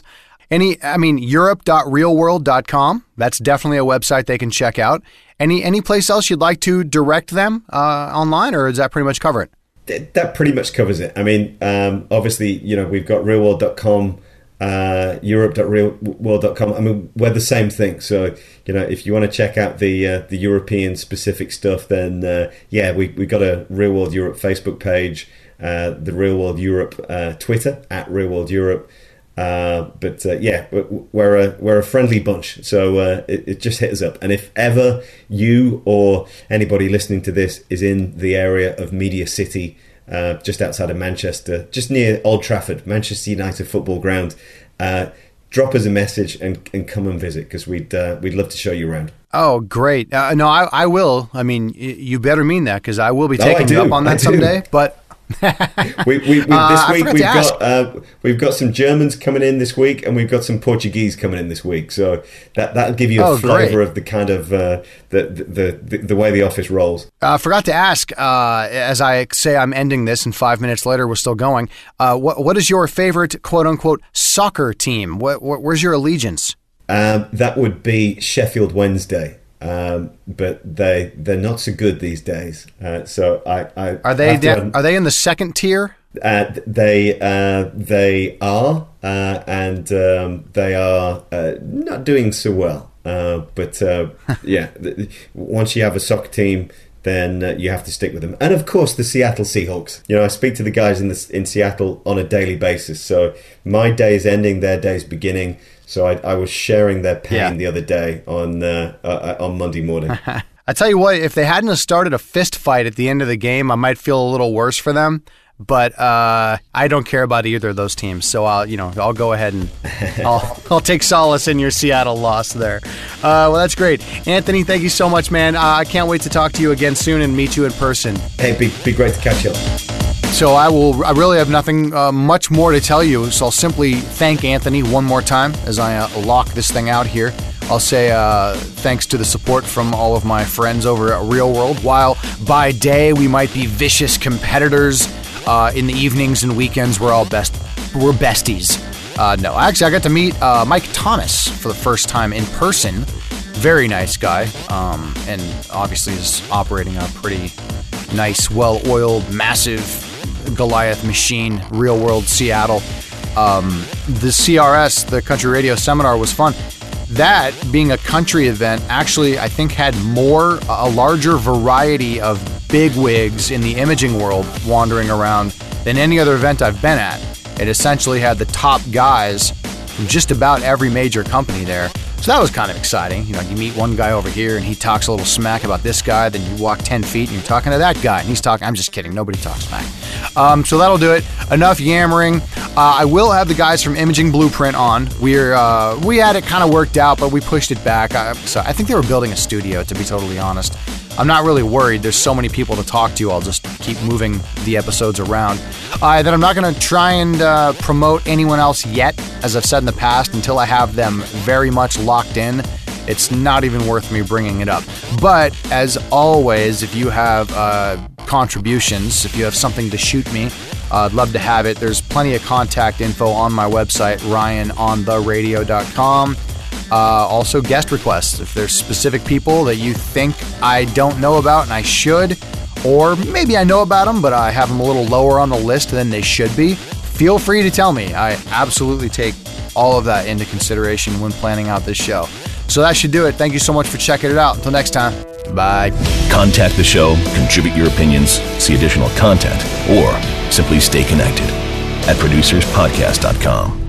S2: Europe.realworld.com. That's definitely a website they can check out. Any place else you'd like to direct them online, or does that pretty much cover it?
S3: that pretty much covers it. I mean, obviously, we've got realworld.com, Europe.realworld.com. I mean, we're the same thing. So, if you want to check out the European specific stuff, then we've got a Real World Europe Facebook page, the Real World Europe Twitter at Real World Europe. We're a friendly bunch, so it just hit us up. And if ever you or anybody listening to this is in the area of Media City, just outside of Manchester, just near Old Trafford, Manchester United football ground, drop us a message and come and visit, because we'd love to show you around.
S2: Oh, great! No, I will. I mean, you better mean that, because I will be taking you up on that someday. But
S3: this week we've got some Germans coming in this week, and we've got some Portuguese coming in this week. So that'll give you a flavour of the kind of the way the office rolls.
S2: I forgot to ask, as I say, I'm ending this, and 5 minutes later we're still going. What is your favorite quote unquote soccer team? Where's your allegiance?
S3: That would be Sheffield Wednesday. But they're not so good these days. So
S2: are they in the second tier?
S3: They are, and they are not doing so well. Once you have a soccer team, then you have to stick with them. And of course, the Seattle Seahawks. I speak to the guys in Seattle on a daily basis. So my day is ending, their day's beginning. So I was sharing their pain the other day on Monday morning.
S2: I tell you what, if they hadn't started a fist fight at the end of the game, I might feel a little worse for them. But I don't care about either of those teams, so I'll go ahead and I'll take solace in your Seattle loss there. Well, that's great, Anthony. Thank you so much, man. I can't wait to talk to you again soon and meet you in person.
S3: Hey, be great to catch up.
S2: So I really have nothing much more to tell you, so I'll simply thank Anthony one more time as I lock this thing out here. I'll say thanks to the support from all of my friends over at Real World. While by day we might be vicious competitors, in the evenings and weekends we're besties. No, actually I got to meet Mike Thomas for the first time in person. Very nice guy, and obviously is operating a pretty nice, well-oiled, massive Goliath machine, Real World Seattle. The CRS, the Country Radio Seminar, was fun. That, being a country event, actually I think had a larger variety of bigwigs in the imaging world wandering around than any other event I've been at. It essentially had the top guys from just about every major company there. So that was kind of exciting. You meet one guy over here and he talks a little smack about this guy, then you walk 10 feet and you're talking to that guy and he's talking. I'm just kidding. Nobody talks smack. So that'll do it. Enough yammering. I will have the guys from Imaging Blueprint on. We had it kind of worked out, but we pushed it back. So I think they were building a studio, to be totally honest. I'm not really worried. There's so many people to talk to. I'll just keep moving the episodes around. Then I'm not going to try and promote anyone else yet, as I've said in the past, until I have them very much locked in. It's not even worth me bringing it up. But as always, if you have contributions, if you have something to shoot me, I'd love to have it. There's plenty of contact info on my website, ryanontheradio.com. Also guest requests. If there's specific people that you think I don't know about and I should, or maybe I know about them but I have them a little lower on the list than they should be, feel free to tell me. I absolutely take all of that into consideration when planning out this show. So that should do it. Thank you so much for checking it out. Until next time, bye.
S1: Contact the show, contribute your opinions, see additional content, or simply stay connected at producerspodcast.com.